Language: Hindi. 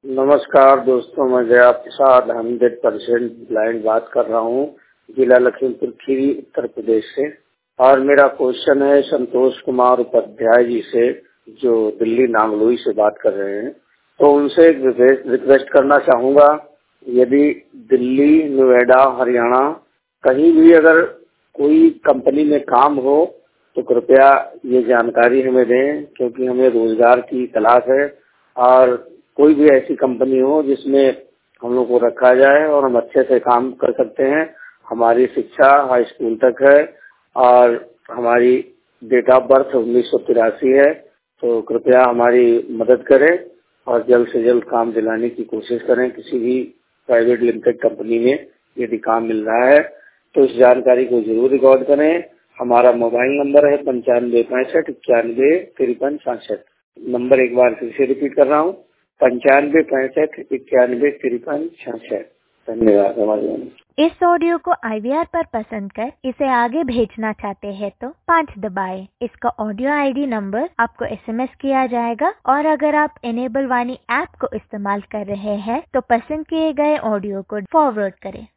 नमस्कार दोस्तों, मैं जया प्रसाद 100% ब्लाइंड बात कर रहा हूँ, जिला लखीमपुर खीरी, उत्तर प्रदेश से। और मेरा क्वेश्चन है संतोष कुमार उपाध्याय जी से, जो दिल्ली नांगलोई से बात कर रहे हैं। तो उनसे एक रिक्वेस्ट करना चाहूँगा, यदि दिल्ली, नोएडा, हरियाणा कहीं भी अगर कोई कंपनी में काम हो तो कृपया ये जानकारी हमें दें, क्योंकि हमें रोजगार की तलाश है। और कोई भी ऐसी कंपनी हो जिसमें हम लोग को रखा जाए और हम अच्छे से काम कर सकते हैं। हमारी शिक्षा हाई स्कूल तक है और हमारी डेट ऑफ बर्थ 1983 है। तो कृपया हमारी मदद करें और जल्द से जल्द काम दिलाने की कोशिश करें। किसी भी प्राइवेट लिमिटेड कंपनी में यदि काम मिल रहा है तो इस जानकारी को जरूर रिकॉर्ड करें। हमारा मोबाइल नंबर है 9565915366। नंबर एक बार फिर से रिपीट कर रहा हूँ, 9565915366। धन्यवाद। हमारे इस ऑडियो को IVR पर पसंद कर इसे आगे भेजना चाहते हैं तो 5 दबाएं। इसका ऑडियो ID नंबर आपको SMS किया जाएगा। और अगर आप इनेबल वाणी ऐप को इस्तेमाल कर रहे हैं तो पसंद किए गए ऑडियो को फॉरवर्ड करें।